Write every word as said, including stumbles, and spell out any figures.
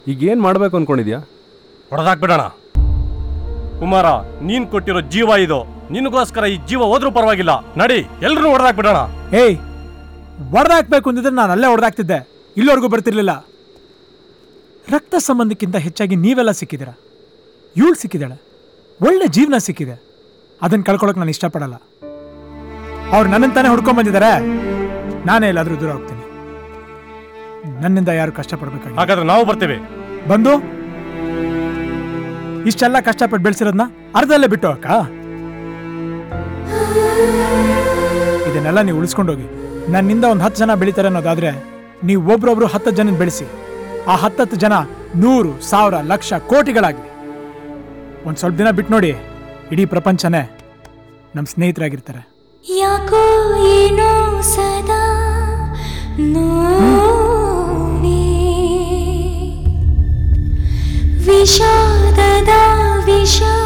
ಈಗೇನು ಮಾಡಬೇಕು ಅಂದ್ಕೊಂಡಿದ್ಯಾ? ಹೊಡೆದಾಕ್ಬಿಡೋಣ. ಕುಮಾರ, ನೀನ್ ಕೊಟ್ಟಿರೋ ಜೀವ ಇದು. ನಿನಗೋಸ್ಕರ ಈ ಜೀವ ಹೋದ್ರೂ ಪರವಾಗಿಲ್ಲ. ನಡಿ, ಎಲ್ರೂ ಹೊಡೆದಾಕ್ಬಿಡೋಣ. ಏಯ್, ಹೊಡೆದಾಕ್ಬೇಕು ಅಂದಿದ್ರೆ ನಾನು ಅಲ್ಲೇ ಹೊಡೆದಾಕ್ತಿದ್ದೆ, ಇಲ್ಲಿವರೆಗೂ ಬರ್ತಿರ್ಲಿಲ್ಲ. ರಕ್ತ ಸಂಬಂಧಕ್ಕಿಂತ ಹೆಚ್ಚಾಗಿ ನೀವೆಲ್ಲ ಸಿಕ್ಕಿದ್ದೀರ. ಇವಳು ಸಿಕ್ಕಿದ್ದಾಳೆ, ಒಳ್ಳೆ ಜೀವನ ಸಿಕ್ಕಿದೆ. ಅದನ್ನು ಕಳ್ಕೊಳಕ್ ನಾನು ಇಷ್ಟಪಡಲ್ಲ. ಅವ್ರು ನನ್ನನ್ನು ತಾನೇ ಹುಡ್ಕೊಂಡ್ ಬಂದಿದ್ದಾರೆ, ನಾನೇ ಎಲ್ಲಾದ್ರೂ ದೂರ ಹೋಗ್ತೀನಿ. ನನ್ನಿಂದ ಯಾರು ಕಷ್ಟಪಡ್ಬೇಕಾಗಿ. ಹಾಗಾದ್ರೆ ನಾವು ಬರ್ತೀವಿ. ಬಂದು ಇಷ್ಟೆಲ್ಲ ಕಷ್ಟಪಟ್ಟು ಬೆಳೆಸಿರೋದನ್ನ ಅರ್ಧಲ್ಲೇ ಬಿಟ್ಟು ಅಕ್ಕ. ಇದನ್ನೆಲ್ಲ ನೀವು ಉಳಿಸ್ಕೊಂಡೋಗಿ. ನನ್ನಿಂದ ಒಂದು ಹತ್ತು ಜನ ಬೆಳಿತಾರೆ ಅನ್ನೋದಾದ್ರೆ ನೀವು ಒಬ್ರೊಬ್ರು ಹತ್ತು ಜನ ಬೆಳೆಸಿ. ಆ ಹತ್ತತ್ತು ಜನ ನೂರು, ಸಾವಿರ, ಲಕ್ಷ, ಕೋಟಿಗಳಾಗಲಿ. ಒಂದು ಸ್ವಲ್ಪ ದಿನ ಬಿಟ್ಟು ನೋಡಿ, ಇಡೀ ಪ್ರಪಂಚನೇ ನಮ್ಮ ಸ್ನೇಹಿತರಾಗಿರ್ತಾರೆ. ಯಾಕೋ ಏನೋ ಸದಾ ನೋವೇ, ವಿಷಾದದ ವಿಷ